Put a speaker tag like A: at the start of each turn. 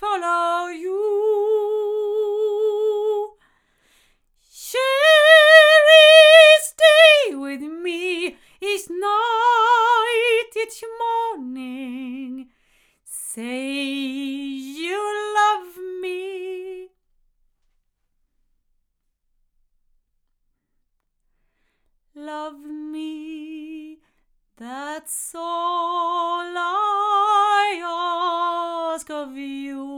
A: follow you. Sherry, stay with me each night, each morning. Say you love me. Love me, that's all I ask of you.